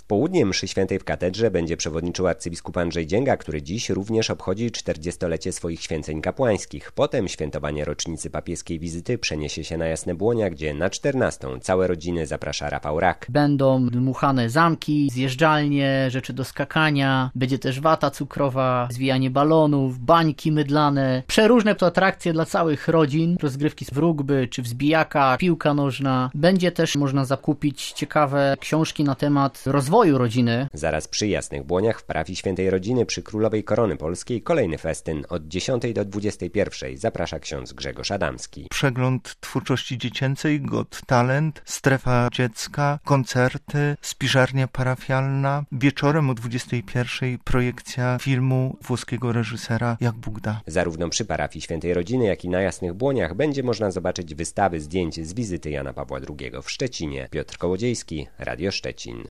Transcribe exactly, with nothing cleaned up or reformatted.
południe mszy świętej w katedrze będzie przewodniczył arcybiskup Andrzej Dzięga, który dziś również obchodzi czterdziestolecie swoich święceń kapłańskich. Potem świętowanie rocznicy papieskiej wizyty przeniesie się na Jasne Błonia, gdzie na czternastą całe rodziny zaprasza Rafał Rak. Będą dmuchane zamki, zjeżdżalnie, rzeczy do skakania, będzie też wata cukrowa, zwijanie balonów, bańki mydlane, przeróżne to atrakcje dla całych rodzin, rozgrywki w rugby czy wzbijaka, piłka nożna. Będzie też można zakupić ciekawe książki na temat rozwoju rodziny. Zaraz przy Jasnych Błoniach w parafii Świętej Rodziny przy Królowej Korony Polskiej kolejny festyn od dziesiątej do dwudziestej pierwszej zaprasza ksiądz Grzegorz Adamski. Przegląd twórczości dziecięcej, Got Talent, strefa dziecka, koncerty, spiżarnia parafialna. Wieczorem o dwudziestej pierwszej projekcja filmu włoskiego reżysera Jak Bóg da. Zarówno przy parafii Świętej Rodziny, jak i na Jasnych Błoniach będzie można zobaczyć wystawy zdjęć z wizyty Jana Pawła drugiego w Szczecinie. Piotr Kołodziejski, Radio Szczecin.